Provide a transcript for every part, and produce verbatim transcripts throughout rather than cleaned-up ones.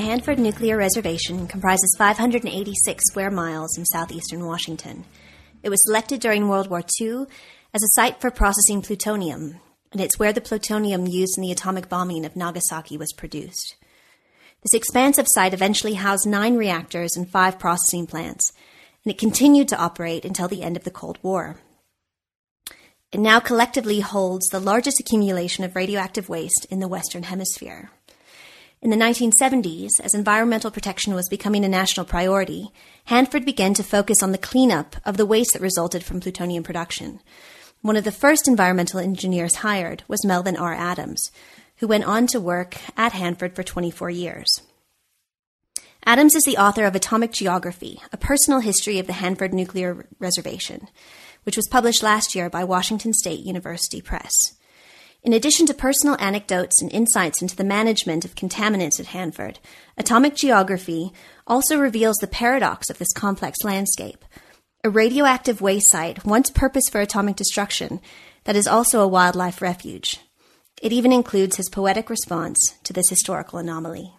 Hanford Nuclear Reservation comprises five hundred eighty-six square miles in southeastern Washington. It was selected during World War Two as a site for processing plutonium, and it's where the plutonium used in the atomic bombing of Nagasaki was produced. This expansive site eventually housed nine reactors and five processing plants, and it continued to operate until the end of the Cold War. It now collectively holds the largest accumulation of radioactive waste in the Western Hemisphere. In the nineteen seventies, as environmental protection was becoming a national priority, Hanford began to focus on the cleanup of the waste that resulted from plutonium production. One of the first environmental engineers hired was Melvin R. Adams, who went on to work at Hanford for twenty-four years. Adams is the author of Atomic Geography, a personal history of the Hanford Nuclear Reservation, which was published last year by Washington State University Press. In addition to personal anecdotes and insights into the management of contaminants at Hanford, Atomic Geography also reveals the paradox of this complex landscape, a radioactive waste site once purposed for atomic destruction that is also a wildlife refuge. It even includes his poetic response to this historical anomaly.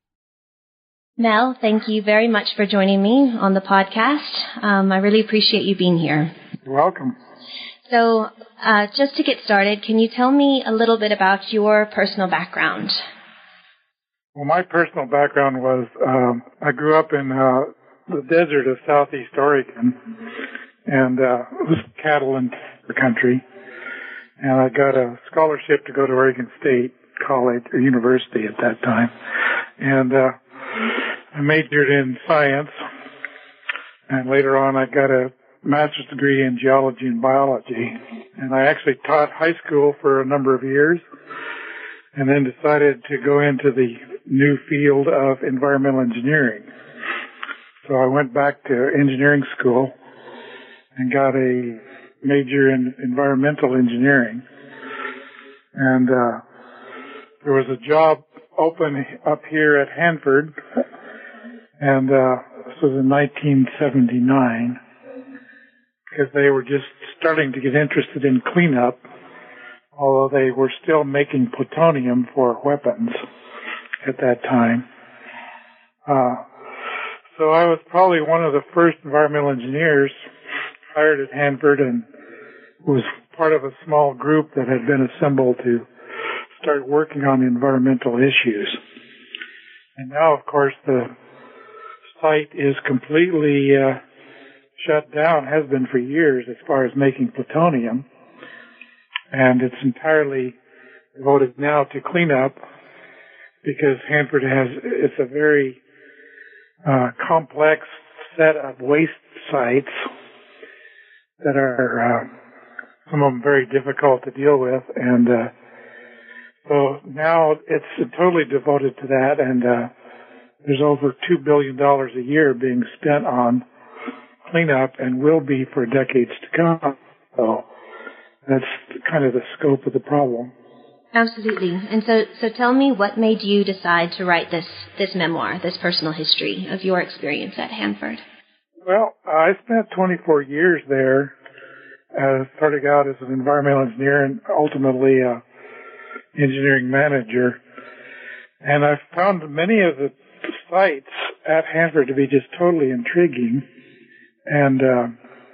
Mel, thank you very much for joining me on the podcast. Um, I really appreciate you being here. You're welcome. So, uh, just to get started, can you tell me a little bit about your personal background? Well, my personal background was um, I grew up in uh, the desert of southeast Oregon, and uh, it was cattle and country, and I got a scholarship to go to Oregon State College or University at that time, and uh, I majored in science, and later on I got a master's degree in geology and biology, and I actually taught high school for a number of years, and then decided to go into the new field of environmental engineering. So I went back to engineering school and got a major in environmental engineering, and uh, there was a job open up here at Hanford, and uh, this was in nineteen seventy-nine. Because they were just starting to get interested in cleanup, although they were still making plutonium for weapons at that time. Uh, so I was probably one of the first environmental engineers hired at Hanford and was part of a small group that had been assembled to start working on environmental issues. And now, of course, the site is completely uh, shut down, has been for years as far as making plutonium, and it's entirely devoted now to cleanup because Hanford has, it's a very uh, complex set of waste sites that are, uh, some of them very difficult to deal with, and uh, so now it's totally devoted to that, and uh, there's over two billion dollars a year being spent on cleanup and will be for decades to come. So that's kind of the scope of the problem. Absolutely. And so, so tell me what made you decide to write this, this memoir, this personal history of your experience at Hanford? Well, I spent twenty-four years there, uh, starting out as an environmental engineer and ultimately a engineering manager. And I found many of the sites at Hanford to be just totally intriguing. And uh,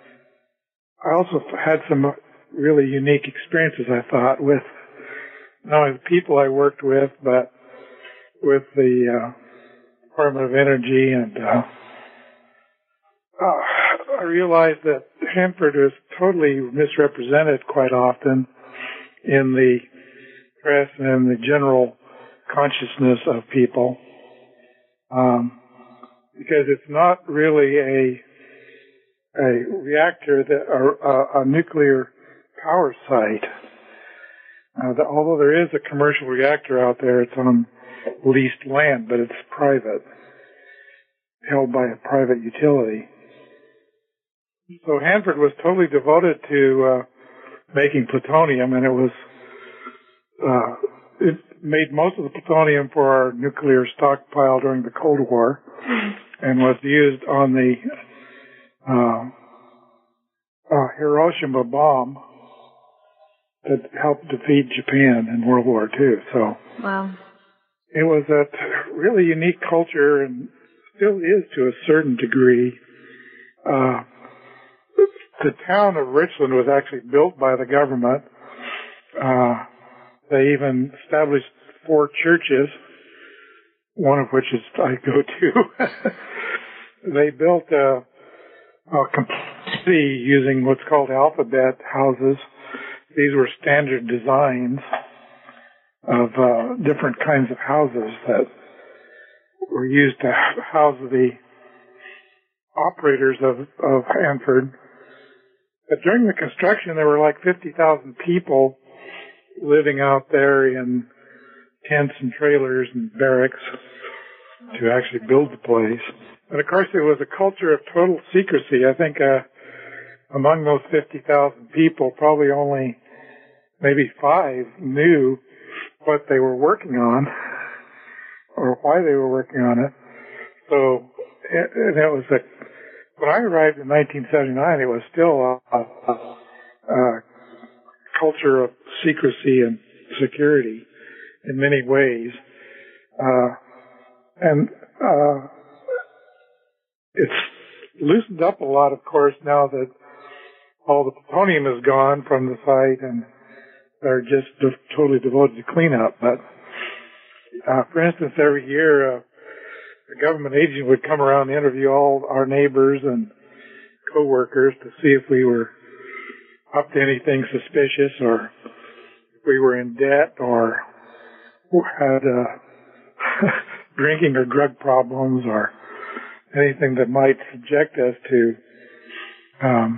I also had some really unique experiences, I thought, with not only the people I worked with, but with the uh, Department of Energy. And uh, uh, I realized that Hanford was totally misrepresented quite often in the press and in the general consciousness of people, um, because it's not really a a reactor that, or uh, a nuclear power site. Uh, the, although there is a commercial reactor out there, it's on leased land, but it's private, held by a private utility. So Hanford was totally devoted to uh, making plutonium, and it was uh, it made most of the plutonium for our nuclear stockpile during the Cold War, and was used on the Uh, uh, Hiroshima bomb that helped defeat Japan in World War Two. So, wow. it was a really unique culture and still is to a certain degree. Uh, the town of Richland was actually built by the government. Uh, they even established four churches, one of which is I go to. They built a, a complete city using what's called alphabet houses. These were standard designs of uh, different kinds of houses that were used to house the operators of, of Hanford. But during the construction, there were like fifty thousand people living out there in tents and trailers and barracks to actually build the place. And of course, there was a culture of total secrecy. I think uh, among those fifty thousand people, probably only maybe five knew what they were working on or why they were working on it. So it, it was a, when I arrived in nineteen seventy-nine, it was still a, a, a culture of secrecy and security in many ways. Uh, and uh, it's loosened up a lot, of course, now that all the plutonium is gone from the site and they're just de- totally devoted to cleanup. But, uh, for instance, every year, uh, a government agent would come around and interview all our neighbors and co-workers to see if we were up to anything suspicious or if we were in debt or had uh, drinking or drug problems or anything that might subject us to um,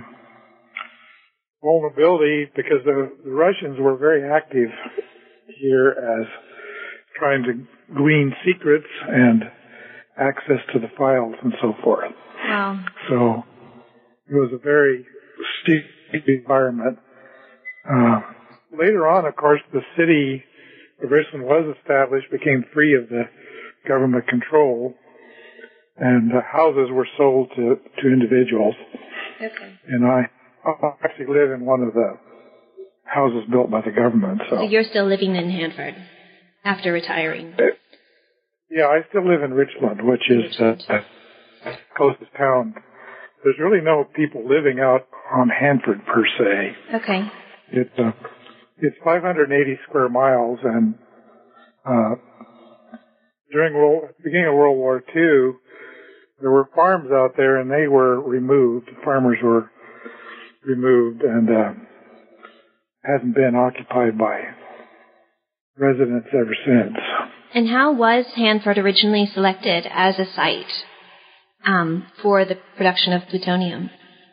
vulnerability, because the, the Russians were very active here as trying to glean secrets and access to the files and so forth. Wow. So it was a very steep environment. Uh, later on, of course, the city of Richland was established, became free of the government control, and uh, houses were sold to, to individuals. Okay. And I, I actually live in one of the houses built by the government. So, so you're still living in Hanford after retiring? It, yeah, I still live in Richland, which is the uh, closest town. There's really no people living out on Hanford per se. Okay. It's uh, it's five hundred eighty square miles, and uh, during World, the beginning of World War Two, there were farms out there, and they were removed. The farmers were removed, and uh, hasn't been occupied by residents ever since. And how was Hanford originally selected as a site um, for the production of plutonium?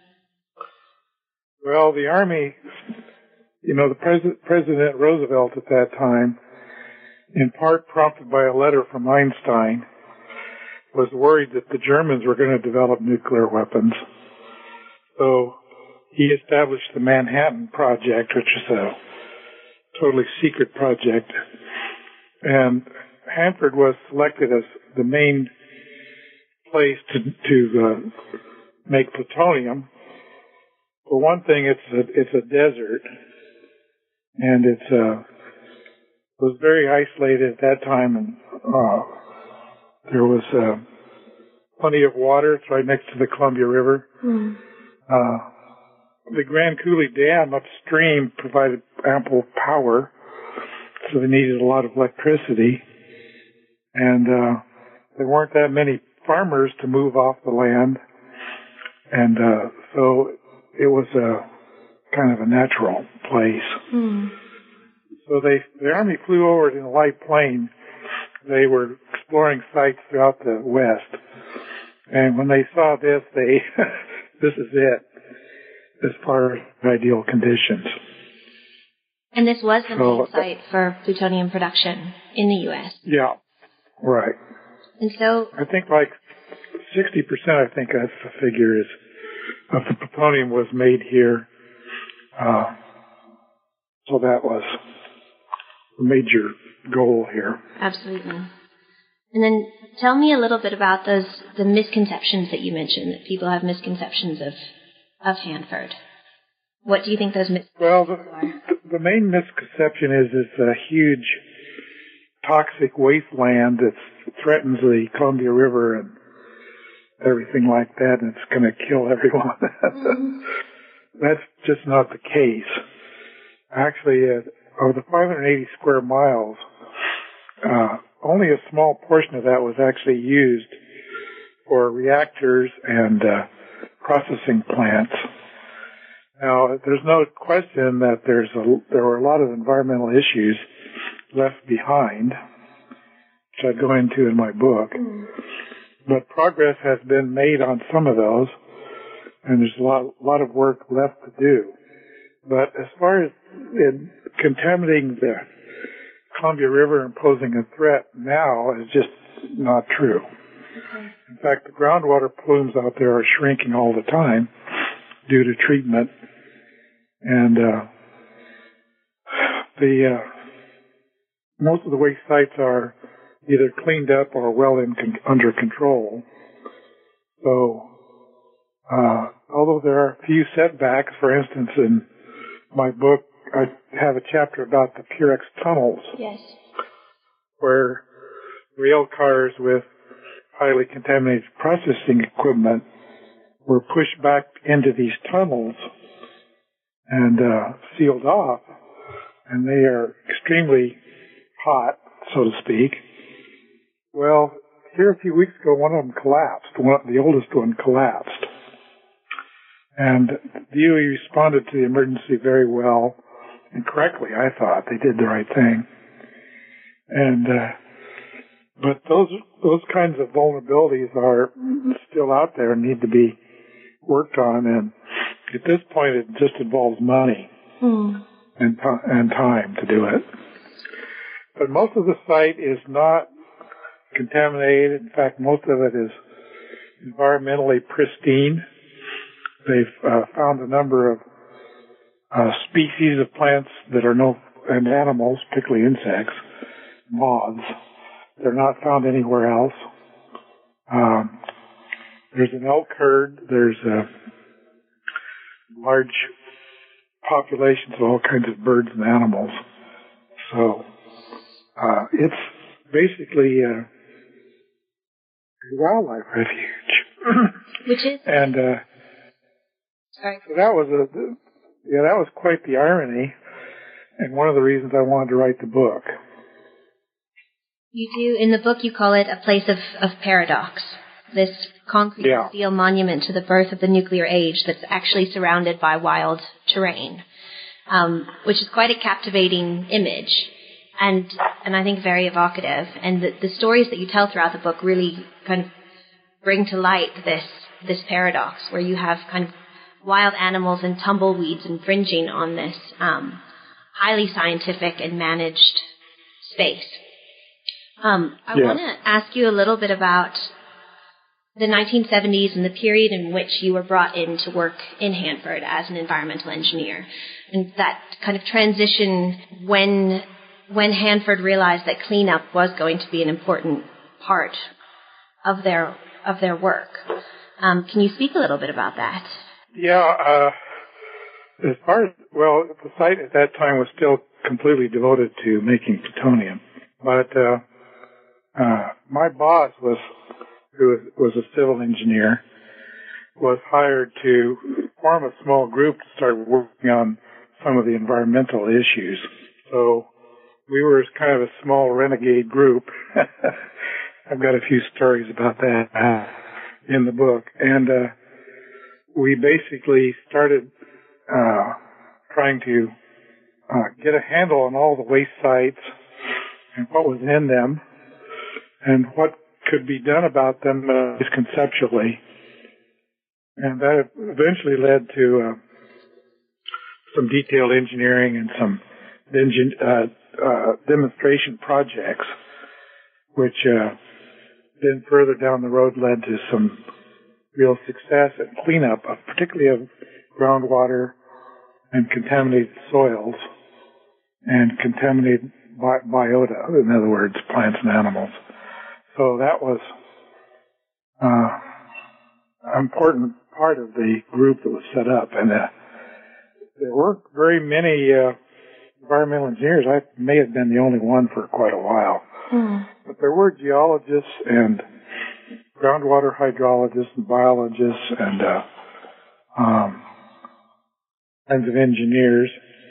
Well, the Army, you know, the Pres- President Roosevelt at that time, in part prompted by a letter from Einstein, was worried that the Germans were going to develop nuclear weapons. So he established the Manhattan Project, which is a totally secret project. And Hanford was selected as the main place to, to uh, make plutonium. For one thing, it's a, it's a desert, and it's uh, was very isolated at that time, and uh, there was uh, plenty of water. It's right next to the Columbia River. Mm. Uh, the Grand Coulee Dam upstream provided ample power, so they needed a lot of electricity, and uh, there weren't that many farmers to move off the land, and uh, so it was a kind of a natural place. Mm. So they, the Army flew over it in a light plane. They were exploring sites throughout the West, and when they saw this, they this is it as far as ideal conditions. And this was the so, main site for plutonium production in the U S. Yeah, right. And so I think like sixty percent, I think that's the figure, is of the plutonium was made here. Uh, so that was a major goal here. Absolutely. And then tell me a little bit about those the misconceptions that you mentioned, that people have misconceptions of of Hanford. What do you think those misconceptions well, the, are? the main misconception is it's a huge toxic wasteland that threatens the Columbia River and everything like that, and it's going to kill everyone. Mm-hmm. That's just not the case. Actually, uh, of the five hundred eighty square miles, uh, only a small portion of that was actually used for reactors and uh, processing plants. Now, there's no question that there's a, there were a lot of environmental issues left behind, which I go into in my book. Mm. But progress has been made on some of those, and there's a lot, lot of work left to do. But as far as in contaminating the Columbia River and posing a threat now is just not true. Okay. In fact, the groundwater plumes out there are shrinking all the time due to treatment. And uh, the uh, most of the waste sites are either cleaned up or well in con- under control. So, uh, although there are a few setbacks, for instance, in my book, I have a chapter about the Purex tunnels. Yes. Where rail cars with highly contaminated processing equipment were pushed back into these tunnels and uh, sealed off, and they are extremely hot, so to speak. Well, here a few weeks ago, one of them collapsed. One, the oldest one collapsed. And the D O E responded to the emergency very well and correctly, I thought. They did the right thing. And, uh, but those, those kinds of vulnerabilities are still out there and need to be worked on. And at this point, it just involves money mm. and, and time to do it. But most of the site is not contaminated. In fact, most of it is environmentally pristine. They've uh, found a number of uh, species of plants that are no, and animals, particularly insects, moths. They're not found anywhere else. Um, there's an elk herd. There's a large populations of all kinds of birds and animals. So uh, it's basically a wildlife refuge. Which is? And uh, Sorry. so that was a yeah, that was quite the irony, and one of the reasons I wanted to write the book. You do, in the book you call it a place of, of paradox, this concrete yeah. steel monument to the birth of the nuclear age that's actually surrounded by wild terrain, um, which is quite a captivating image and and I think very evocative. And the, the stories that you tell throughout the book really kind of bring to light this this paradox where you have kind of wild animals and tumbleweeds infringing on this um, highly scientific and managed space. Um, I yeah. want to ask you a little bit about the nineteen seventies and the period in which you were brought in to work in Hanford as an environmental engineer, and that kind of transition when when Hanford realized that cleanup was going to be an important part of their of their work. Um, can you speak a little bit about that? Yeah, uh, as far as, well, the site at that time was still completely devoted to making plutonium, but uh, uh, my boss was, who was a civil engineer, was hired to form a small group to start working on some of the environmental issues. So we were kind of a small renegade group. I've got a few stories about that uh, in the book. And uh, we basically started uh, trying to uh, get a handle on all the waste sites and what was in them and what could be done about them uh, conceptually. And that eventually led to uh, some detailed engineering and some uh, uh, demonstration projects, which uh, then further down the road led to some real success and cleanup, of, particularly of groundwater and contaminated soils and contaminated bi- biota, in other words, plants and animals. So that was uh, an important part of the group that was set up. And uh, there weren't very many uh, environmental engineers. I may have been the only one for quite a while. Hmm. But there were geologists and groundwater hydrologists and biologists and uh, um, kinds of engineers.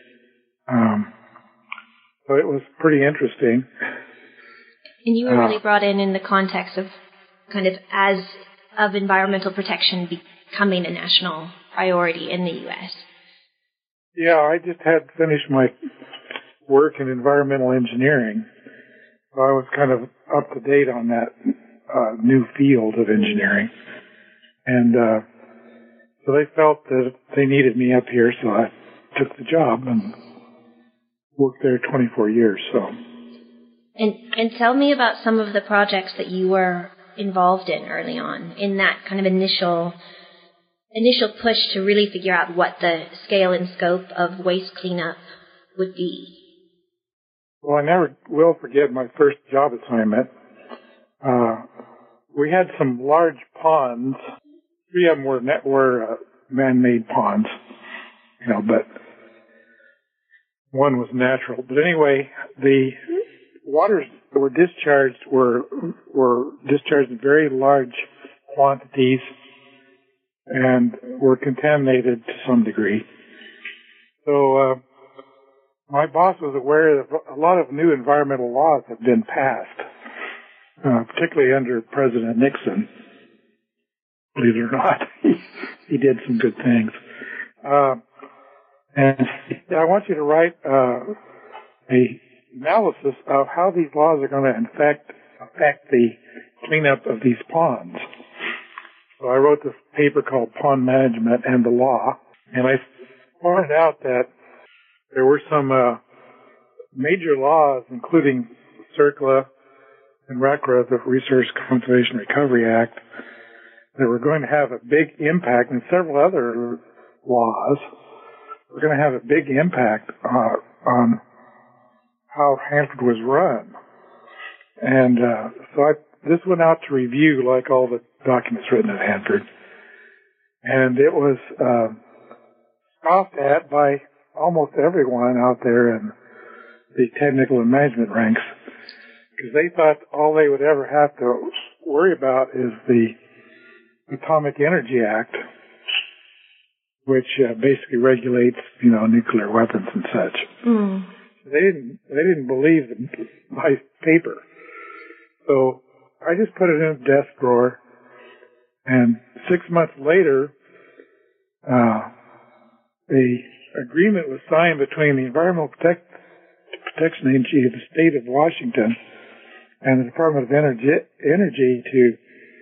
Um, so it was pretty interesting. And you were uh, really brought in in the context of kind of as of environmental protection becoming a national priority in the U S. Yeah, I just had finished my work in environmental engineering. So I was kind of up to date on that uh, new field of engineering. And uh, so they felt that they needed me up here, so I took the job and worked there twenty-four years. So. And and tell me about some of the projects that you were involved in early on, in that kind of initial initial push to really figure out what the scale and scope of waste cleanup would be. Well, I never will forget my first job assignment. Uh, we had some large ponds. Three of them were, net, were uh, man-made ponds, you know, but one was natural. But anyway, the waters that were discharged were were discharged in very large quantities and were contaminated to some degree. So uh, my boss was aware that a lot of new environmental laws had been passed, uh, particularly under President Nixon. Believe it or not, he, he did some good things. Uh, and I want you to write uh, a analysis of how these laws are going to affect affect the cleanup of these ponds. So I wrote this paper called Pond Management and the Law, and I pointed out that there were some uh, major laws, including CERCLA and RCRA, the Resource Conservation Recovery Act, that were going to have a big impact, and several other laws were going to have a big impact uh, on how Hanford was run. And uh, so I, this went out to review, like all the documents written at Hanford. And it was uh, scoffed at by almost everyone out there in the technical and management ranks, because they thought all they would ever have to worry about is the Atomic Energy Act, which uh, basically regulates, you know, nuclear weapons and such. Mm. They didn't. They didn't believe my paper, so I just put it in a desk drawer. And six months later, uh, the agreement was signed between the Environmental Protect, Protection Agency of the state of Washington and the Department of Energy, Energy to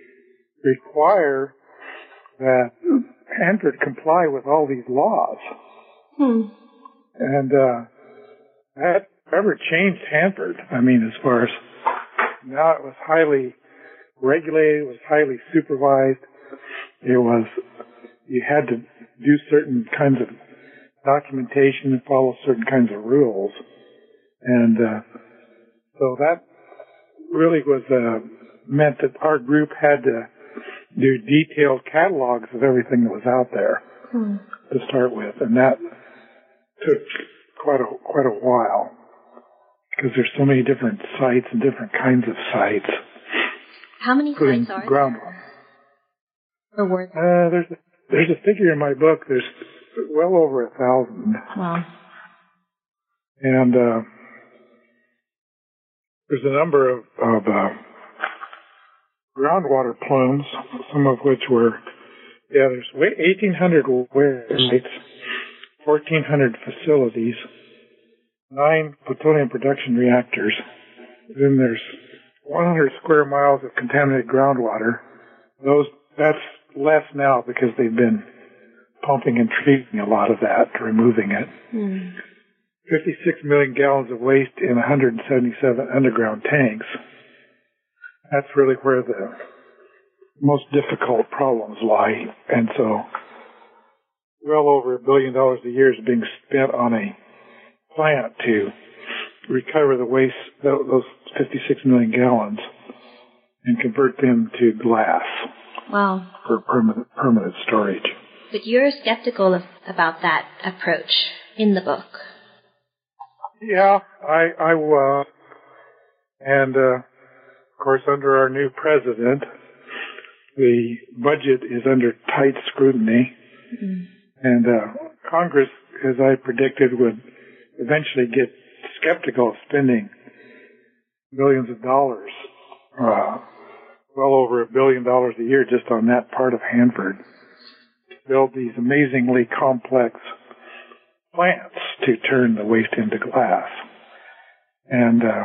require that Hanford comply with all these laws. Hmm. And uh, that ever changed Hanford. I mean, as far as now it was highly regulated, it was highly supervised. It was, you had to do certain kinds of documentation and follow certain kinds of rules. And uh, so that really was, uh, meant that our group had to do detailed catalogs of everything that was out there hmm. to start with. And that took quite a, quite a while, because there's so many different sites and different kinds of sites. How many sites are ground there? Or were there? Uh, there's a, there's a figure in my book. There's well over a thousand. Wow. And uh, there's a number of, of uh, groundwater plumes, some of which were, yeah, there's eighteen hundred sites, fourteen hundred facilities, nine plutonium production reactors. Then there's one hundred square miles of contaminated groundwater. Those, that's less now because they've been pumping and treating a lot of that, removing it. Mm. fifty-six million gallons of waste in one hundred seventy-seven underground tanks. That's really where the most difficult problems lie. And so well over a billion dollars a year is being spent on a plant to recover the waste, those fifty-six million gallons, and convert them to glass. Wow. For permanent, permanent storage. But you're skeptical of, about that approach in the book. Yeah, I, I was. And, uh, of course, under our new president, the budget is under tight scrutiny. Mm-hmm. And uh, Congress, as I predicted, would eventually get skeptical of spending billions of dollars, uh, well over a billion dollars a year just on that part of Hanford, to build these amazingly complex plants to turn the waste into glass. And uh,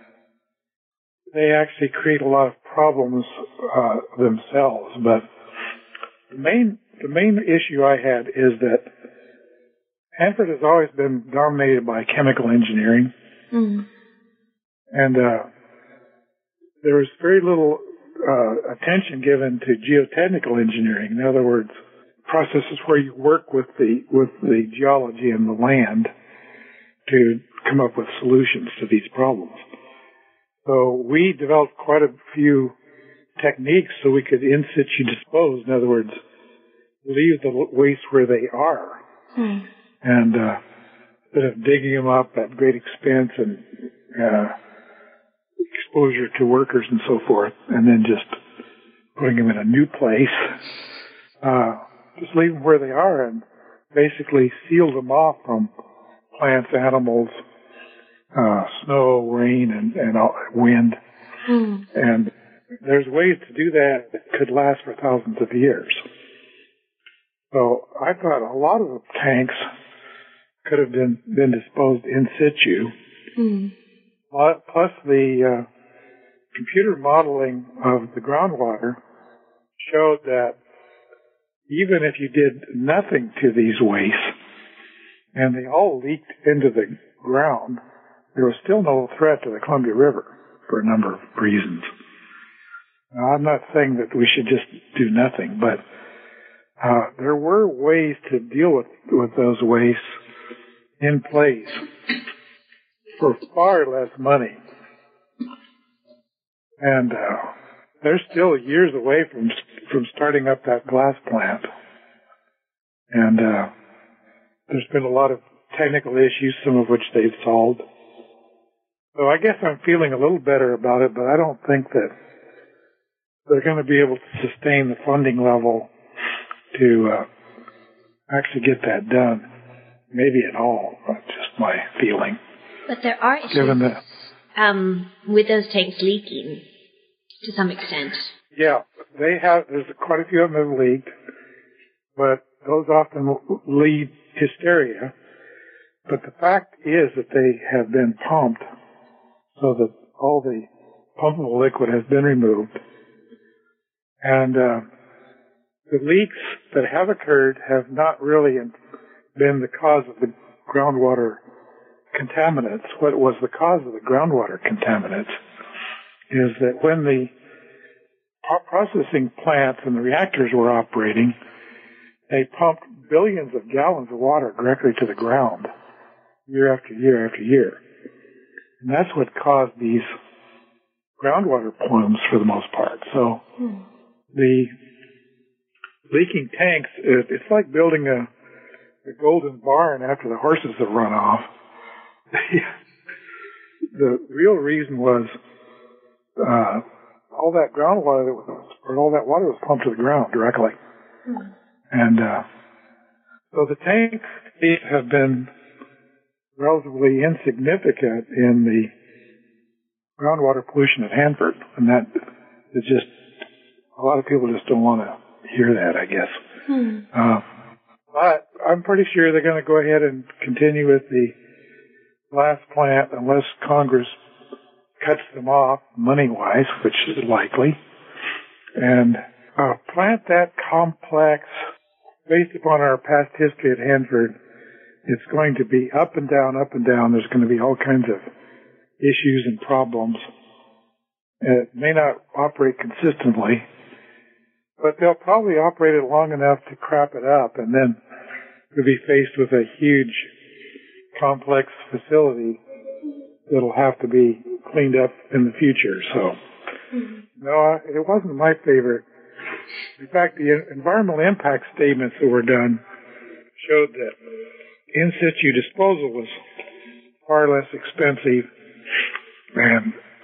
they actually create a lot of problems uh, themselves. But the main the main issue I had is that Hanford has always been dominated by chemical engineering, mm. and uh, there was very little uh, attention given to geotechnical engineering. In other words, processes where you work with the with the geology and the land to come up with solutions to these problems. So we developed quite a few techniques so we could in situ dispose. In other words, leave the waste where they are, mm. and uh, instead of digging them up at great expense and uh, exposure to workers and so forth, and then just putting them in a new place, uh, just leave them where they are and basically seal them off from plants, animals, uh, snow, rain, and, and all, wind. Mm. And there's ways to do that that could last for thousands of years. So I thought a lot of the tanks could have been, been disposed in situ. Mm. Plus the uh, computer modeling of the groundwater showed that even if you did nothing to these wastes, and they all leaked into the ground, there was still no threat to the Columbia River for a number of reasons. Now, I'm not saying that we should just do nothing, but uh, there were ways to deal with, with those wastes in place for far less money. And uh, they're still years away from from starting up that glass plant. And uh, there's been a lot of technical issues, some of which they've solved. So I guess I'm feeling a little better about it, but I don't think that they're going to be able to sustain the funding level to uh, actually get that done. Maybe at all. That's just my feeling. But there are issues Given the, um, with those tanks leaking to some extent. Yeah, they have. There's quite a few of them have leaked, but those often lead hysteria. But the fact is that they have been pumped so that all the pumpable liquid has been removed. And uh, the leaks that have occurred have not really been the cause of the groundwater contaminants. What was the cause of the groundwater contaminants is that when the processing plants and the reactors were operating, they pumped billions of gallons of water directly to the ground year after year after year. And that's what caused these groundwater plumes for the most part. So hmm. the leaking tanks, it's like building a, a golden barn after the horses have run off. The real reason was uh, all that groundwater that was, or all that water was pumped to the ground directly. Hmm. And uh, so the tanks have been relatively insignificant in the groundwater pollution at Hanford, and that is just, a lot of people just don't want to hear that, I guess. Hmm. Uh, but I'm pretty sure they're going to go ahead and continue with the glass plant unless Congress cuts them off money-wise, which is likely. And a plant that complex, based upon our past history at Hanford, it's going to be up and down, up and down. There's going to be all kinds of issues and problems. It may not operate consistently, but they'll probably operate it long enough to crap it up, and then we'll be faced with a huge, complex facility that'll have to be cleaned up in the future. So, no, it wasn't my favorite. In fact, the environmental impact statements that were done showed that in situ disposal was far less expensive and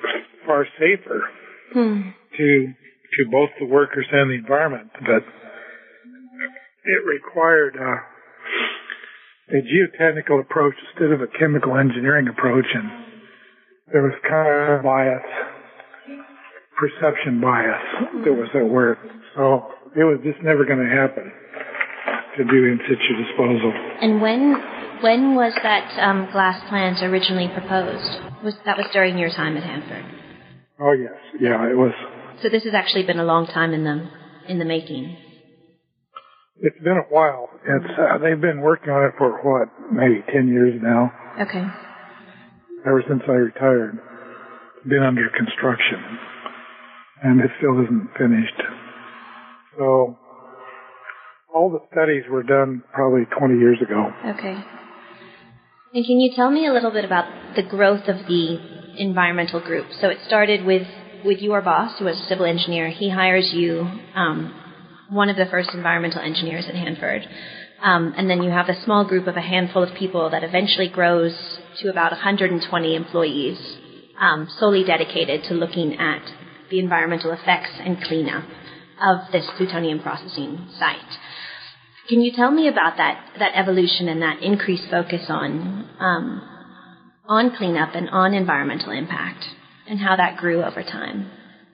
far safer Hmm. to to both the workers and the environment, but it required uh, a geotechnical approach instead of a chemical engineering approach, and there was kind of bias, perception bias that was at work. So it was just never going to happen to do in situ disposal. And when when was that um, glass plant originally proposed? Was that was during your time at Hanford? Oh yes, yeah, it was. So this has actually been a long time in the in the making. It's been a while. It's uh, they've been working on it for what, maybe ten years now. Okay. Ever since I retired, it's been under construction, and it still isn't finished. So all the studies were done probably twenty years ago. Okay. And can you tell me a little bit about the growth of the environmental group? So it started with, with your boss, who was a civil engineer. He hires you, um, one of the first environmental engineers at Hanford. Um, and then you have a small group of a handful of people that eventually grows to about one hundred twenty employees, um, solely dedicated to looking at the environmental effects and cleanup of this plutonium processing site. Can you tell me about that, that evolution and that increased focus on um, on cleanup and on environmental impact, and how that grew over time?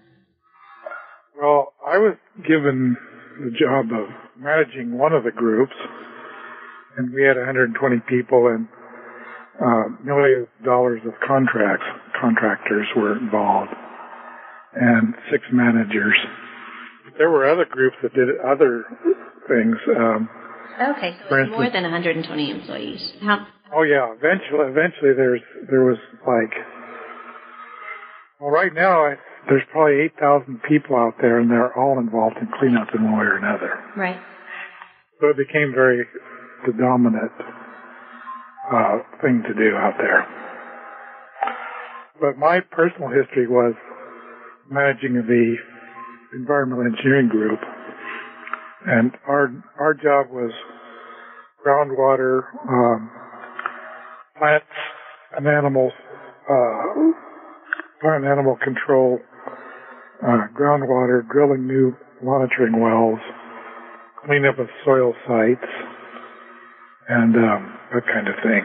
Well, I was given the job of managing one of the groups, and we had one hundred twenty people, and uh, millions of dollars of contracts. Contractors were involved, and six managers. There were other groups that did other things. Um, okay, so it's more than one hundred twenty employees. How? Oh yeah, eventually, eventually there's there was like, well, right now I, there's probably eight thousand people out there, and they're all involved in cleanup in one way or another. Right. So it became very the dominant uh, thing to do out there. But my personal history was managing the environmental engineering group, and our our job was groundwater, um, plants and animals, uh, plant and animal control, uh, groundwater, drilling new monitoring wells, cleanup of soil sites, and um, that kind of thing.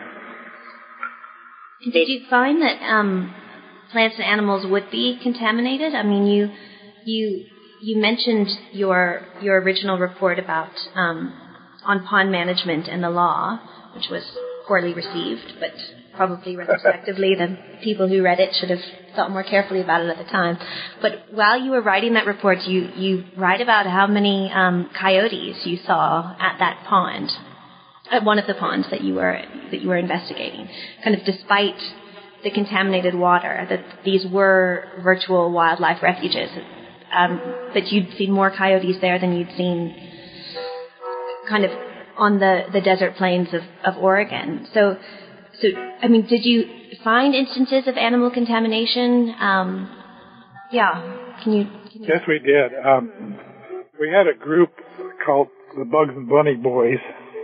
Did you find that um, plants and animals would be contaminated? I mean, you you you mentioned your your original report about um, on pond management and the law, which was poorly received, but probably retrospectively the people who read it should have thought more carefully about it at the time. But while you were writing that report, you you write about how many um, coyotes you saw at that pond, at one of the ponds that you were that you were investigating. Kind of despite the contaminated water, that these were virtual wildlife refuges. Um, but you'd seen more coyotes there than you'd seen kind of on the, the desert plains of, of Oregon. So, so I mean, did you find instances of animal contamination? Um, yeah, can you, can you? Yes, we did. Um, we had a group called the Bugs and Bunny Boys.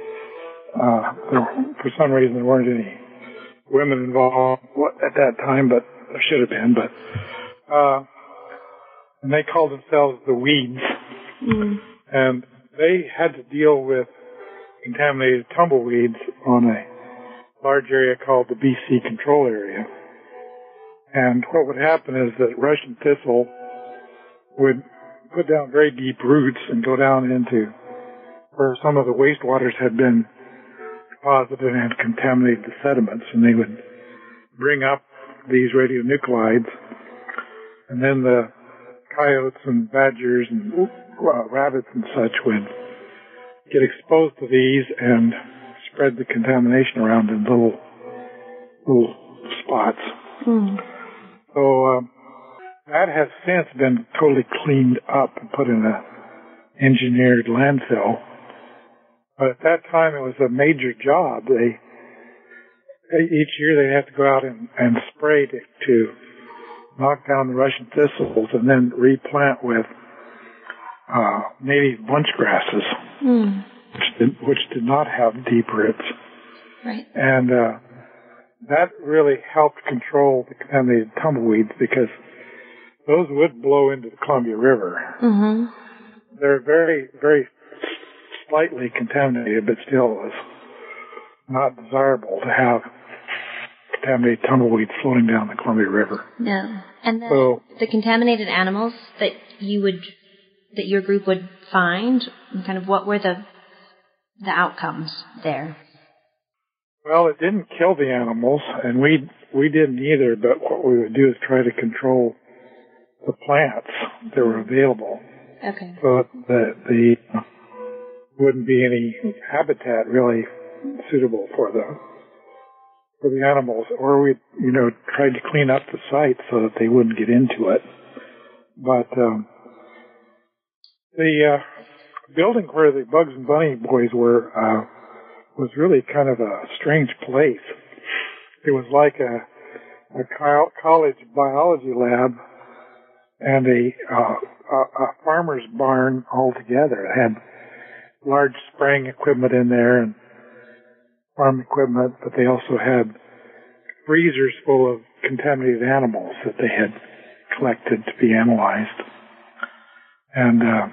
Uh, there, for some reason, there weren't any women involved at that time, but there should have been. But uh, and they called themselves the Weeds, Mm. and they had to deal with contaminated tumbleweeds on a large area called the B C Control Area. And what would happen is that Russian thistle would put down very deep roots and go down into where some of the wastewaters had been deposited and contaminated the sediments, and they would bring up these radionuclides, and then the coyotes and badgers and uh, rabbits and such would get exposed to these and spread the contamination around in little little spots. Mm. So um, that has since been totally cleaned up and put in a engineered landfill. But at that time, it was a major job. They each year they have to go out and, and spray to, to knock down the Russian thistles and then replant with uh, native bunch grasses, Mm. which did, which did not have deep roots. Right. And uh, that really helped control the contaminated tumbleweeds, because those would blow into the Columbia River. Mm-hmm. They're very, very slightly contaminated, but still it was not desirable to have contaminated tumbleweeds floating down the Columbia River. No. And the, so, the contaminated animals that you would, that your group would find, kind of what were the the outcomes there? Well, it didn't kill the animals, and we we didn't either, but what we would do is try to control the plants that were available. Okay. So that the wouldn't be any habitat really suitable for the for the animals, or we, you know, tried to clean up the site so that they wouldn't get into it. But um, the uh, building where the Bugs and Bunny boys were uh, was really kind of a strange place. It was like a, a co- college biology lab and a, uh, a, a farmer's barn all together. It had large spraying equipment in there and farm equipment, but they also had freezers full of contaminated animals that they had collected to be analyzed. And uh,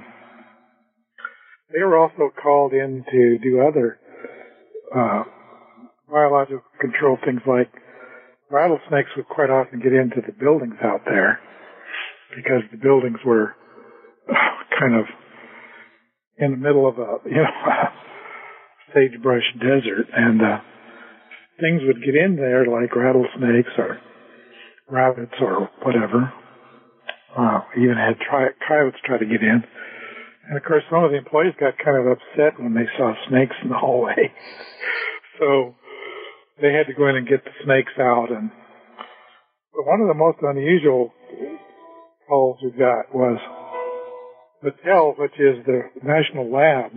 they were also called in to do other uh, biological control things, like rattlesnakes would quite often get into the buildings out there because the buildings were kind of in the middle of a, you know, sagebrush desert, and uh, things would get in there like rattlesnakes or rabbits or whatever. Uh, even had tri- coyotes try to get in. And of course, some of the employees got kind of upset when they saw snakes in the hallway. So they had to go in and get the snakes out. And but one of the most unusual calls we got was Battelle, which is the national lab,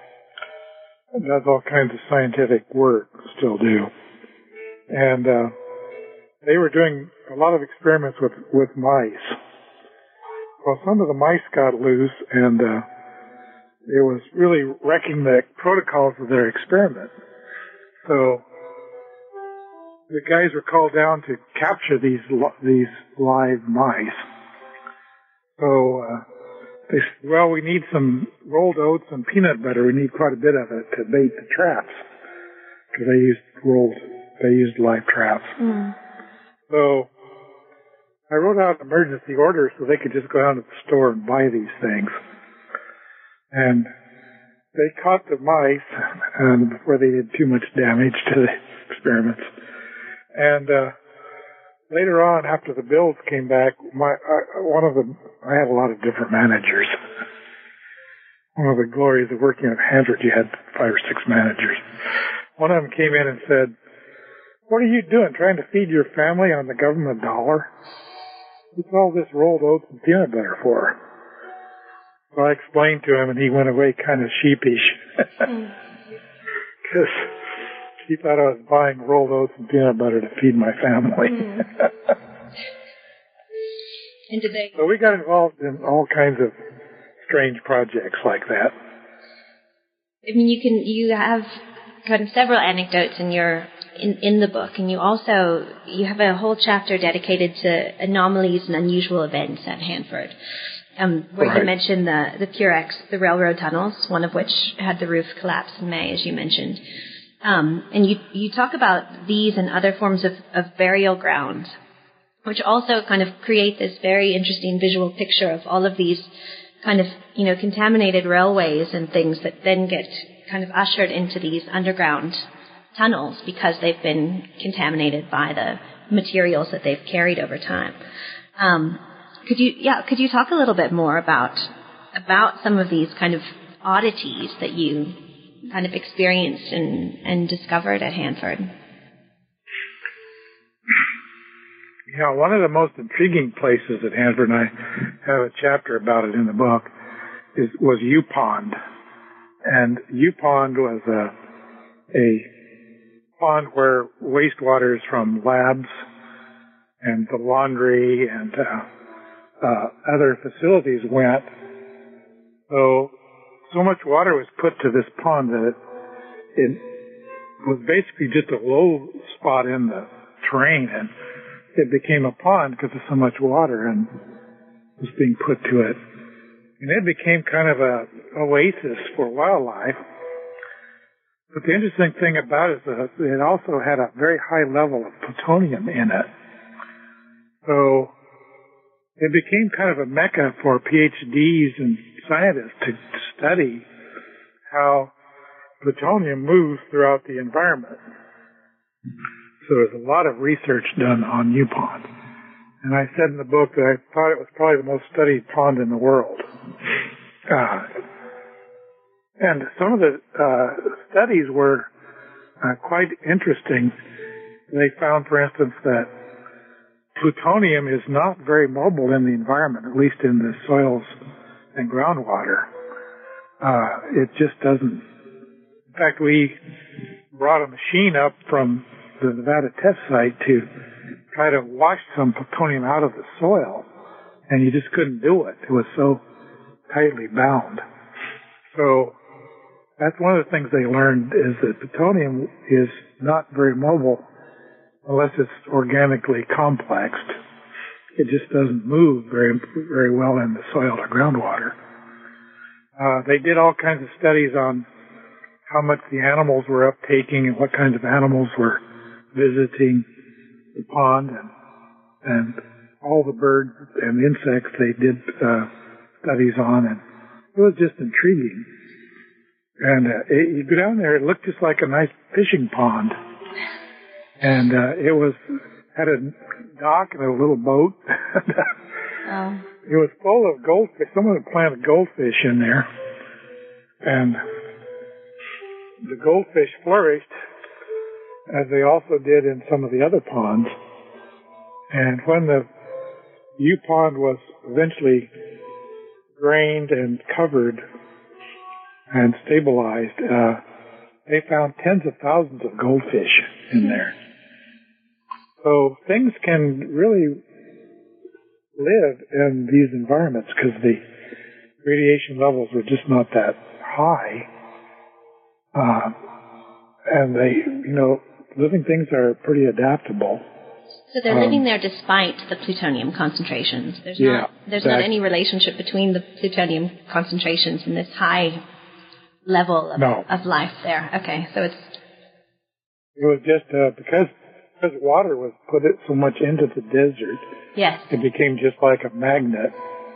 does all kinds of scientific work, still do. And uh, they were doing a lot of experiments with, with mice. Well, some of the mice got loose, and uh, it was really wrecking the protocols of their experiment. So the guys were called down to capture these these live mice. So uh, they said, well, we need some rolled oats and peanut butter. We need quite a bit of it to bait the traps, because they used rolled, they used live traps. Mm. So I wrote out an emergency order so they could just go down to the store and buy these things. And they caught the mice um, before they did too much damage to the experiments. And uh, later on, after the bills came back, my uh, one of the I had a lot of different managers. One of the glories of working at Hanford, you had five or six managers. One of them came in and said, "What are you doing, trying to feed your family on the government dollar? What's all this rolled oats and peanut butter for?" So I explained to him, and he went away kind of sheepish. Because he thought I was buying rolled oats and peanut butter to feed my family. Mm. And did they? So we got involved in all kinds of strange projects like that. I mean, you can you have kind of several anecdotes in your in, in the book, and you also you have a whole chapter dedicated to anomalies and unusual events at Hanford, um, where right. you mentioned the the Purex, the railroad tunnels, one of which had the roof collapse in May, as you mentioned, um, and you you talk about these and other forms of, of burial grounds, which also kind of create this very interesting visual picture of all of these kind of, you know, contaminated railways and things that then get kind of ushered into these underground tunnels because they've been contaminated by the materials that they've carried over time. Um, could you, yeah, could you talk a little bit more about about some of these kind of oddities that you kind of experienced and, and discovered at Hanford? Yeah, one of the most intriguing places at Hanford, and I have a chapter about it in the book, is was U Pond. And U Pond was a, a pond where wastewater from labs and the laundry and uh, uh, other facilities went. So, so much water was put to this pond that it, it was basically just a low spot in the terrain, and it became a pond because of so much water. And was being put to it. And it became kind of a oasis for wildlife. But the interesting thing about it is that it also had a very high level of plutonium in it. So it became kind of a mecca for PhDs and scientists to study how plutonium moves throughout the environment. So there's a lot of research done on U-Pond. And I said in the book that I thought it was probably the most studied pond in the world. Uh, and some of the uh, studies were uh, quite interesting. They found, for instance, that plutonium is not very mobile in the environment, at least in the soils and groundwater. Uh, it just doesn't. In fact, we brought a machine up from the Nevada test site to try to wash some plutonium out of the soil, and you just couldn't do it. It was so tightly bound. So that's one of the things they learned, is that plutonium is not very mobile unless it's organically complexed. It just doesn't move very very well in the soil or groundwater. Uh, they did all kinds of studies on how much the animals were uptaking and what kinds of animals were visiting the pond, and, and all the birds and insects they did uh, studies on, and it was just intriguing. And uh, it, you go down there, it looked just like a nice fishing pond, and uh, it was had a dock and a little boat. Oh. It was full of goldfish. Someone had planted goldfish in there, and the goldfish flourished, as they also did in some of the other ponds. And when the U-Pond was eventually drained and covered and stabilized, uh, they found tens of thousands of goldfish in there. So things can really live in these environments because the radiation levels were just not that high. Uh, and they, you know, living things are pretty adaptable. So they're um, living there despite the plutonium concentrations. There's yeah, not there's that, not any relationship between the plutonium concentrations and this high level of, no. of life there. Okay, so it's it was just uh, because because water was put it so much into the desert. yes, It became just like a magnet.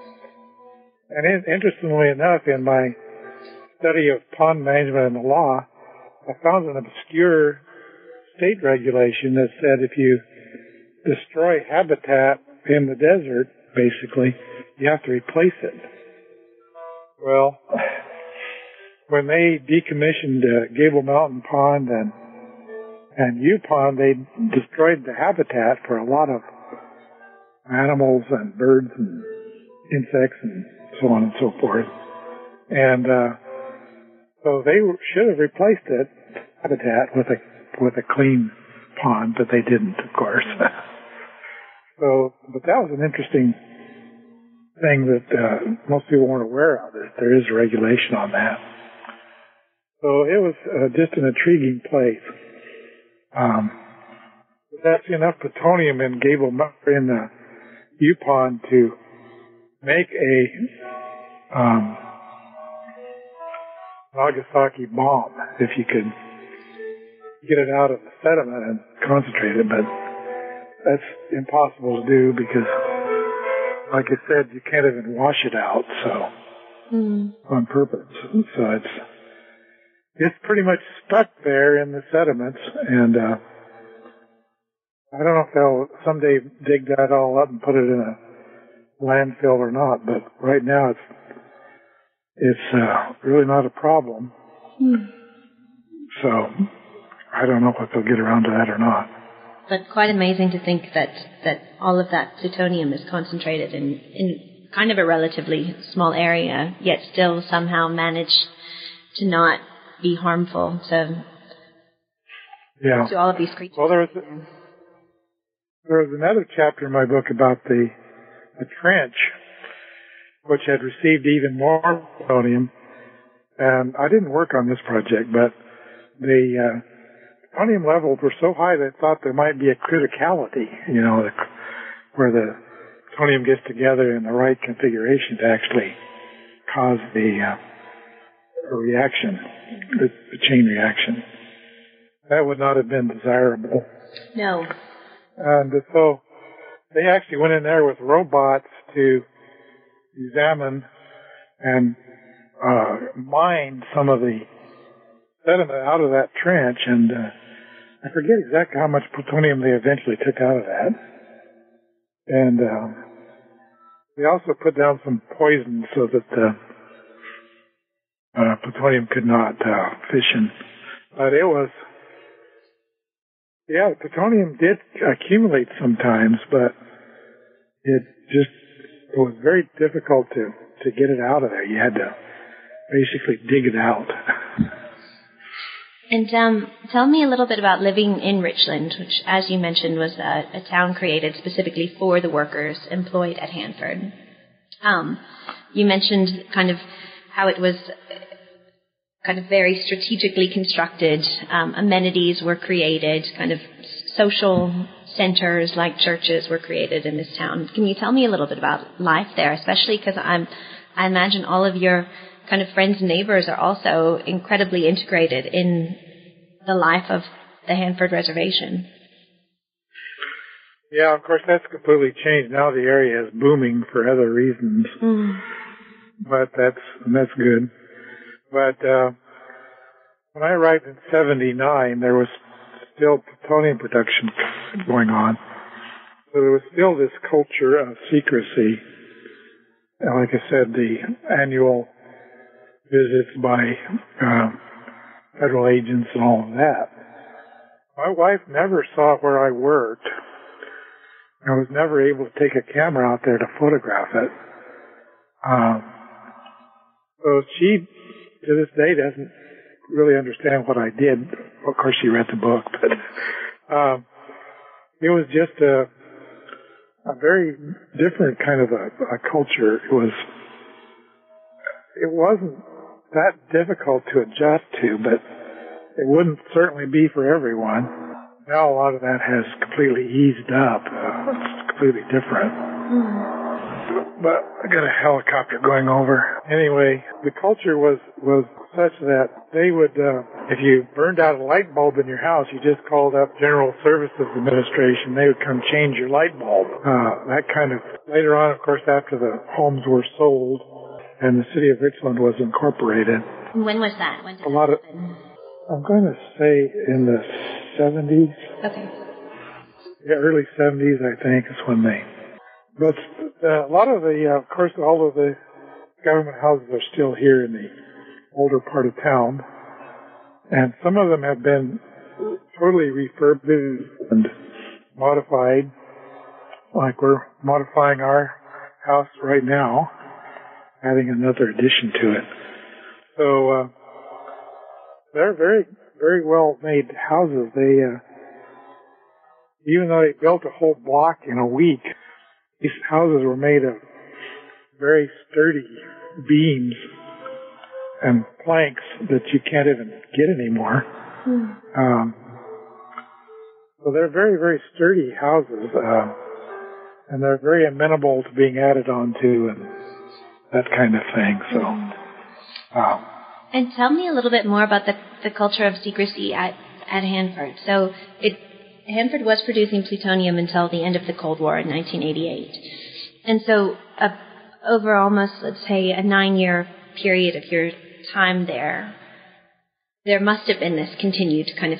And in, interestingly enough, in my study of pond management and the law, I found an obscure state regulation that said if you destroy habitat in the desert, basically, you have to replace it. Well, when they decommissioned uh, Gable Mountain Pond and and U-Pond, they destroyed the habitat for a lot of animals and birds and insects and so on and so forth. And uh, so they should have replaced it, habitat, with a with a clean pond, but they didn't, of course. So, but that was an interesting thing that uh, most people weren't aware of. That there is a regulation on that. So it was uh, just an intriguing place. Um, that's enough plutonium in Gable in the U-Pond to make a um, Nagasaki bomb, if you could get it out of the sediment and concentrate it, but that's impossible to do because, like I said, you can't even wash it out, so mm. on purpose. So it's it's pretty much stuck there in the sediments, and uh, I don't know if they'll someday dig that all up and put it in a landfill or not, but right now it's it's uh, really not a problem. Mm. So I don't know if they'll get around to that or not. But quite amazing to think that, that all of that plutonium is concentrated in, in kind of a relatively small area, yet still somehow manage to not be harmful to, yeah. to all of these creatures. Well, there was, a, there was another chapter in my book about the, the trench, which had received even more plutonium. And I didn't work on this project, but the uh, plutonium levels were so high they thought there might be a criticality, you know, the, where the plutonium gets together in the right configuration to actually cause the uh, reaction, the, the chain reaction. That would not have been desirable. No. And so they actually went in there with robots to examine and uh, mine some of the sediment out of that trench, and uh, I forget exactly how much plutonium they eventually took out of that. And uh, they also put down some poison so that the uh, plutonium could not uh, fission. But it was, yeah, plutonium did accumulate sometimes, but it just it was very difficult to, to get it out of there. You had to basically dig it out. And um, tell me a little bit about living in Richland, which, as you mentioned, was a, a town created specifically for the workers employed at Hanford. Um, you mentioned kind of how it was kind of very strategically constructed. Um, amenities were created, kind of social centers like churches were created in this town. Can you tell me a little bit about life there, especially because I'm, I imagine all of your kind of friends and neighbors are also incredibly integrated in the life of the Hanford Reservation. Yeah, of course, that's completely changed. Now the area is booming for other reasons. Mm. But that's, that's good. But, uh, when I arrived in seventy-nine, there was still plutonium production going on. So there was still this culture of secrecy. And like I said, the annual visits by uh, federal agents and all of that. My wife never saw where I worked. I was never able to take a camera out there to photograph it. Um, so she, to this day, doesn't really understand what I did. Of course, she read the book, but um, it was just a, a very different kind of a, a culture. It was, it wasn't that difficult to adjust to, but it wouldn't certainly be for everyone. Now a lot of that has completely eased up. Uh, it's completely different. Mm. But I got a helicopter going over. Anyway, the culture was, was such that they would, uh, if you burned out a light bulb in your house, you just called up General Services Administration. They would come change your light bulb. Uh, that kind of, later on, of course, after the homes were sold, and the city of Richland was incorporated. When was that? When did a lot that happen? Of, I'm going to say in the seventies. Okay. Yeah, early seventies, I think, is when they. But uh, a lot of the, uh, of course, all of the government houses are still here in the older part of town, and some of them have been totally refurbished and modified. Like we're modifying our house right now, adding another addition to it. So, uh, they're very, very well made houses. They, uh, even though they built a whole block in a week, these houses were made of very sturdy beams and planks that you can't even get anymore. Mm. Um, so they're very, very sturdy houses, uh, and they're very amenable to being added onto and that kind of thing. So, um, and tell me a little bit more about the the culture of secrecy at at Hanford. So, it Hanford was producing plutonium until the end of the Cold War in nineteen eighty-eight, and so uh, over almost, let's say, a nine-year period of your time there, there must have been this continued kind of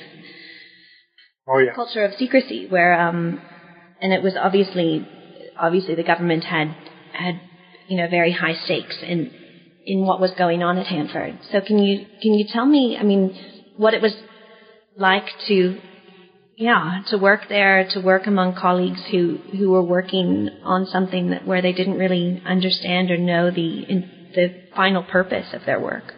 oh, yeah. culture of secrecy, where um, and it was obviously obviously the government had had you know very high stakes in in what was going on at Hanford. So can you can you tell me, I mean, what it was like to yeah to work there, to work among colleagues who who were working on something that where they didn't really understand or know the in, the final purpose of their work?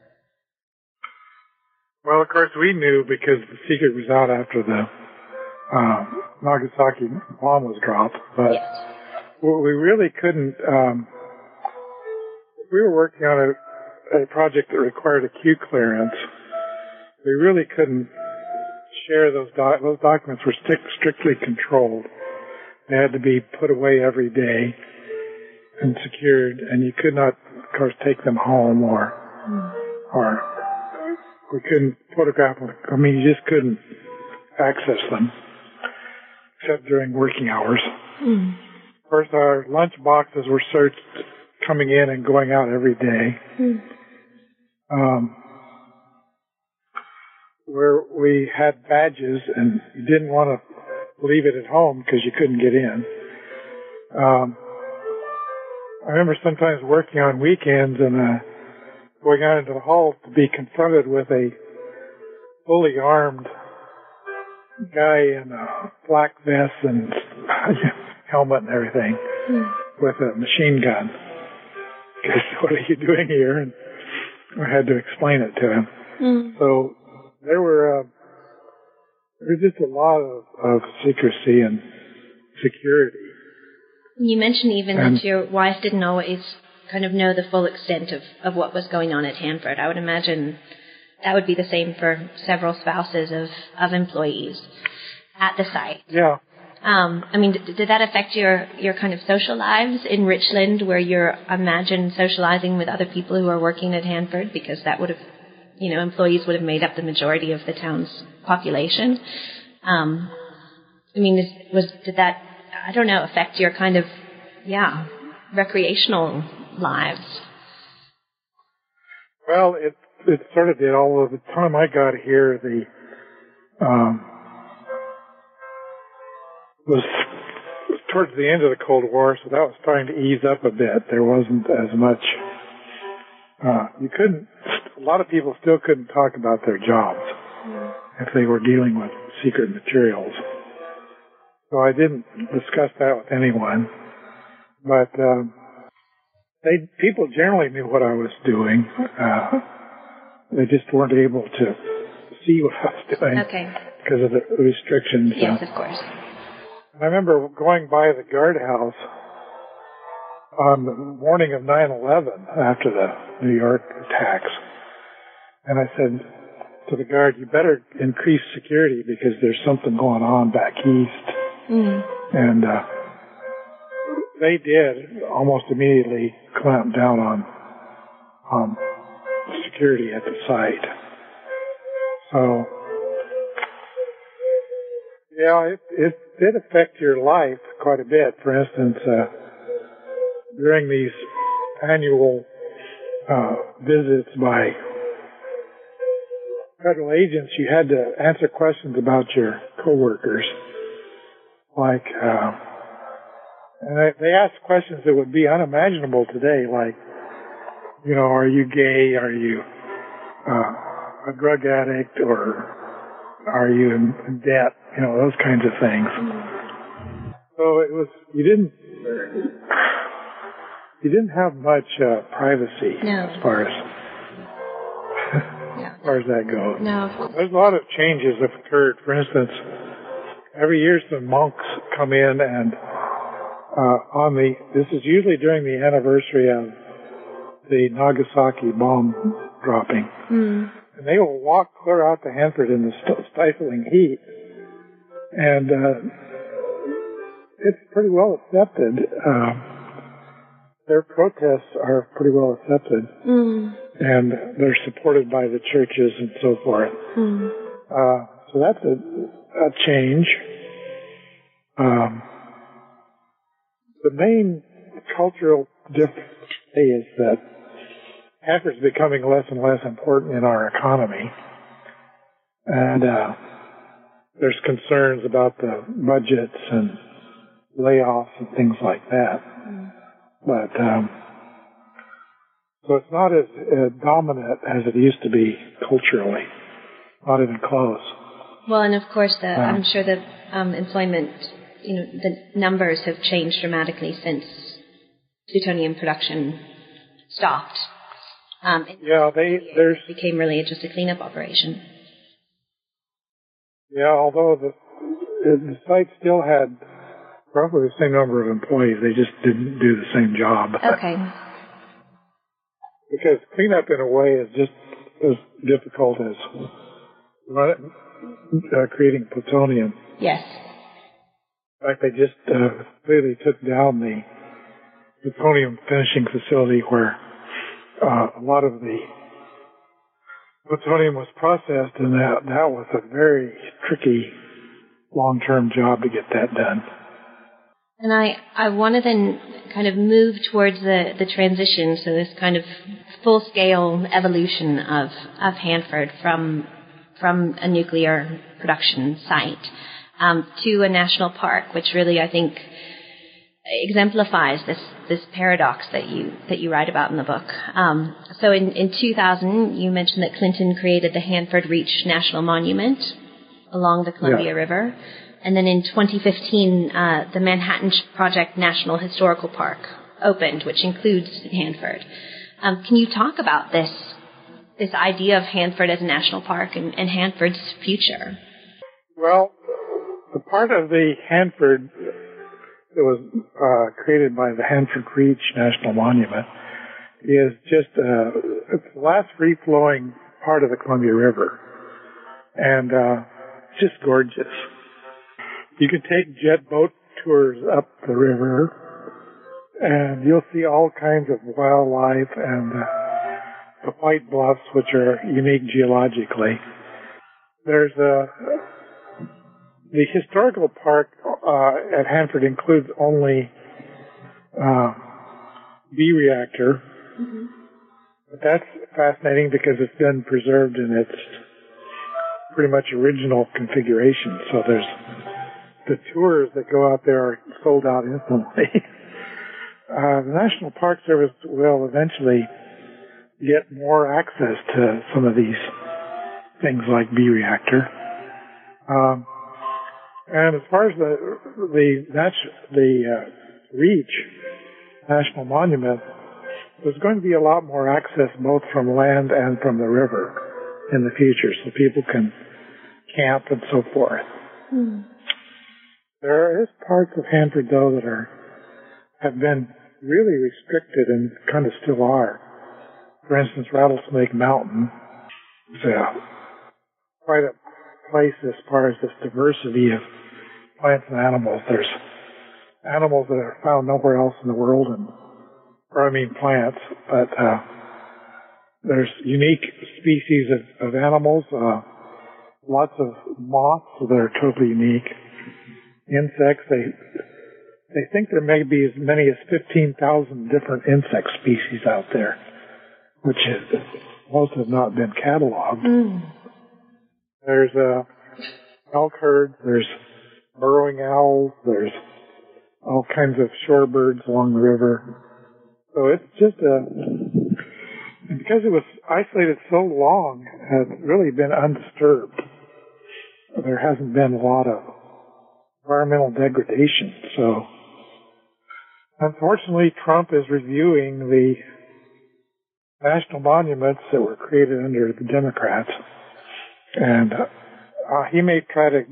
Well, of course, we knew because the secret was out after the uh, Nagasaki bomb was dropped. But yes. we really couldn't. Um, we were working on a, a project that required a Q clearance. We really couldn't share those doc- those documents were strict, strictly controlled, They had to be put away every day and secured, and you could not, of course, take them home or, mm. or we couldn't photograph them. I mean, you just couldn't access them except during working hours. Mm. Of course, our lunch boxes were searched coming in and going out every day. Mm. Um, where we had badges and you didn't want to leave it at home because you couldn't get in. Um, I remember sometimes working on weekends and uh, going out into the hall to be confronted with a fully armed guy in a black vest and helmet and everything mm. with a machine gun. Because what are you doing here? And I had to explain it to him. Mm. So there were uh, there was just a lot of, of secrecy and security. You mentioned even and, that your wife didn't always kind of know the full extent of, of what was going on at Hanford. I would imagine that would be the same for several spouses of, of employees at the site. Yeah. Um, I mean, did, did that affect your, your kind of social lives in Richland, where you're, imagine, socializing with other people who are working at Hanford? Because that would have, you know, employees would have made up the majority of the town's population. Um, I mean, is, was did that, I don't know, affect your kind of, yeah, recreational lives? Well, it it sort of did. Although the time I got here, the um, was towards the end of the Cold War, so that was starting to ease up a bit. There wasn't as much. Uh, you couldn't. A lot of people still couldn't talk about their jobs mm. if they were dealing with secret materials. So I didn't discuss that with anyone. But um, they people generally knew what I was doing. Uh, they just weren't able to see what I was doing okay. because of the restrictions. Yes, uh, of course. I remember going by the guardhouse on the morning of nine eleven after the New York attacks. And I said to the guard, you better increase security because there's something going on back east. Mm. And uh, they did almost immediately clamp down on um, security at the site. So, yeah, it, it did affect your life quite a bit. For instance, uh, during these annual uh, visits by federal agents, you had to answer questions about your coworkers. Like, uh, and they, they asked questions that would be unimaginable today, like, you know, are you gay? Are you uh, a drug addict? Or are you in, in debt? You know, those kinds of things. So it was, you didn't, you didn't have much uh, privacy no. as far as, yeah. as far as that goes. No. There's a lot of changes that have occurred. For instance, every year some monks come in and uh, on the, this is usually during the anniversary of the Nagasaki bomb dropping. Mm. And they will walk clear out to Hanford in the st- stifling heat. And uh, it's pretty well accepted. Uh, their protests are pretty well accepted. Mm. And they're supported by the churches and so forth. Mm. Uh, so that's a, a change. Um, the main cultural difference is that Hanford's becoming less and less important in our economy. And uh, there's concerns about the budgets and layoffs and things like that. Mm. But um, so it's not as uh, dominant as it used to be culturally. Not even close. Well, and of course, the, um, I'm sure the um, employment, you know, the numbers have changed dramatically since plutonium production stopped. Um, yeah, they there's it became really just a cleanup operation. Yeah, although the the site still had roughly the same number of employees, they just didn't do the same job. Okay. Because cleanup, in a way, is just as difficult as run, uh, creating plutonium. Yes. In fact, they just uh, completely took down the plutonium finishing facility where uh, a lot of the plutonium was processed, and that, that was a very tricky long-term job to get that done. And I, I want to then kind of move towards the, the transition, so this kind of full-scale evolution of, of Hanford from from a nuclear production site um, to a national park, which really, I think, exemplifies this, this paradox that you that you write about in the book. Um, so in, in two thousand, you mentioned that Clinton created the Hanford Reach National Monument along the Columbia yeah. River. And then in twenty fifteen, uh, the Manhattan Project National Historical Park opened, which includes Hanford. Um, can you talk about this this idea of Hanford as a national park and, and Hanford's future? Well, the part of the Hanford that was uh, created by the Hanford Reach National Monument is just uh, it's the last free-flowing part of the Columbia River, and uh, it's just gorgeous. You can take jet boat tours up the river, and you'll see all kinds of wildlife and uh, the white bluffs, which are unique geologically. There's a the historical park uh, at Hanford includes only uh, B reactor, mm-hmm. but that's fascinating because it's been preserved in its pretty much original configuration. So there's the tours that go out there are sold out instantly. uh, the National Park Service will eventually get more access to some of these things like B reactor. Um, and as far as the the the uh, Reach National Monument, there's going to be a lot more access both from land and from the river in the future, so people can camp and so forth. Hmm. There is parts of Hanford, though, that are have been really restricted and kind of still are. For instance, Rattlesnake Mountain is a, quite a place as far as this diversity of plants and animals. There's animals that are found nowhere else in the world, and or I mean plants, but uh, there's unique species of, of animals, uh, lots of moths that are totally unique. Insects, they they think there may be as many as fifteen thousand different insect species out there, which is, most have not been cataloged. Mm. There's uh, elk herds, there's burrowing owls, there's all kinds of shorebirds along the river. So it's just a, and because it was isolated so long, it's really been undisturbed. There hasn't been a lot of environmental degradation. So, unfortunately, Trump is reviewing the national monuments that were created under the Democrats, and uh, he may try to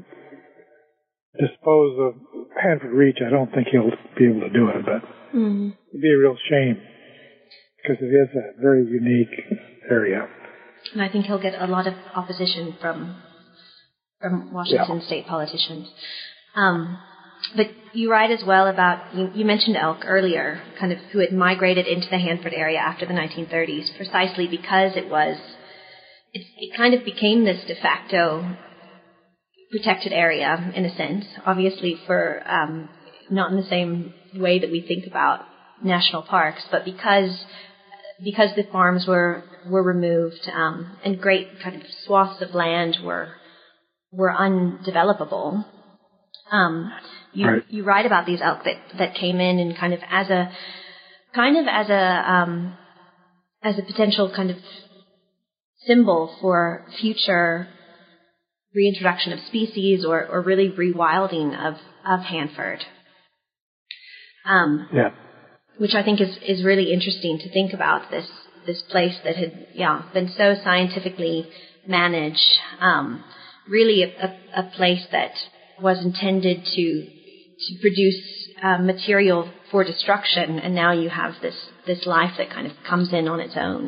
dispose of Hanford Reach. I don't think he'll be able to do it, but mm-hmm. it'd be a real shame because it is a very unique area. And I think he'll get a lot of opposition from from Washington yeah. state politicians. Um, but you write as well about, you, you mentioned elk earlier, kind of who had migrated into the Hanford area after the nineteen thirties, precisely because it was, it, it kind of became this de facto protected area in a sense, obviously for, um, not in the same way that we think about national parks, but because, because the farms were, were removed, um, and great kind of swaths of land were, were undevelopable. Um, you, right. you write about these elk that, that came in and kind of as a, kind of as a, um, as a potential kind of symbol for future reintroduction of species or, or really rewilding of, of Hanford. Um, yeah. Which I think is, is really interesting to think about this, this place that had, yeah, been so scientifically managed, um, really a, a, a place that was intended to to produce uh, material for destruction, and now you have this this life that kind of comes in on its own.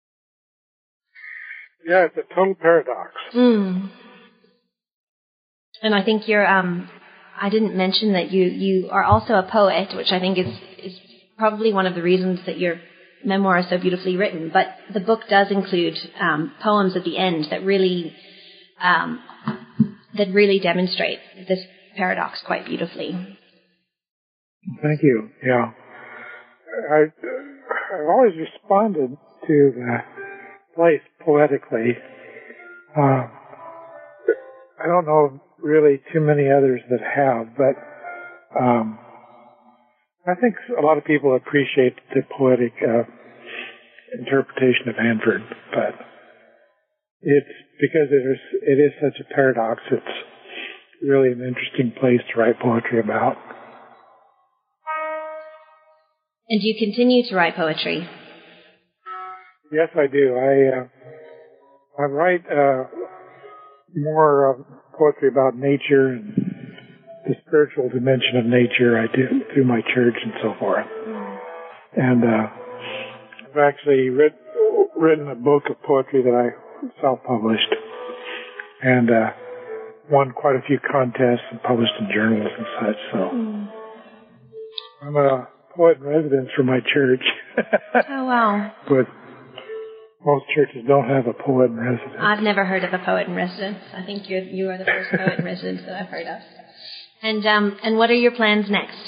Yeah, it's a total paradox. Mm. And I think you're, um, I didn't mention that you, you are also a poet, which I think is, is probably one of the reasons that your memoir is so beautifully written. But the book does include um, poems at the end that really, um, that really demonstrate this paradox quite beautifully. Thank you. Yeah. I, I've always responded to the place poetically. Uh, I don't know really too many others that have, but um, I think a lot of people appreciate the poetic uh, interpretation of Hanford, but it's because it is, it is such a paradox. It's really an interesting place to write poetry about. And you continue to write poetry? Yes, I do. I uh, I write uh, more uh, poetry about nature and the spiritual dimension of nature. I do through my church and so forth. And uh, I've actually writ, written a book of poetry that I self-published and uh, won quite a few contests and published in journals and such. So mm. I'm a poet in residence for my church. Oh, wow. But most churches don't have a poet in residence. I've never heard of a poet in residence. I think you're, you are the first poet in residence that I've heard of. And um, and what are your plans next?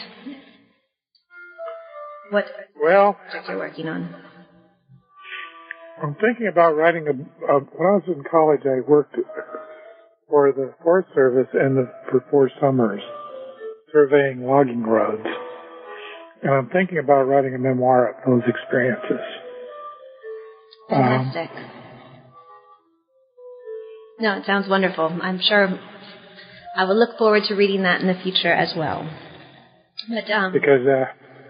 What well, project you're working on? I'm thinking about writing a, a. When I was in college, I worked for the Forest Service and the, for four summers, surveying logging roads. And I'm thinking about writing a memoir of those experiences. Fantastic. Um, no, it sounds wonderful. I'm sure I will look forward to reading that in the future as well. But um, because uh,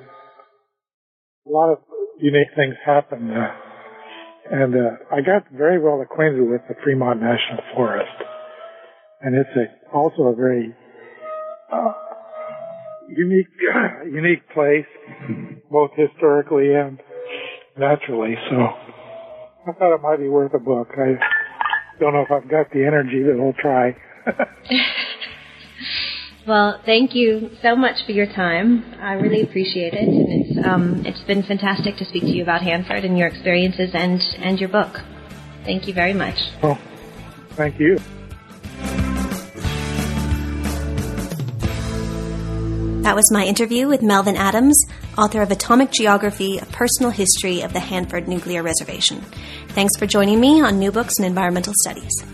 a lot of unique things happen, uh, and uh, I got very well acquainted with the Fremont National Forest, and it's a, also a very uh, unique, uh, unique place, both historically and naturally. So I thought it might be worth a book. I don't know if I've got the energy, but we'll try. Well, thank you so much for your time. I really appreciate it, and it's um, it's been fantastic to speak to you about Hanford and your experiences and, and your book. Thank you very much. Well, thank you. That was my interview with Melvin Adams, author of Atomic Geography, A Personal History of the Hanford Nuclear Reservation. Thanks for joining me on New Books in Environmental Studies.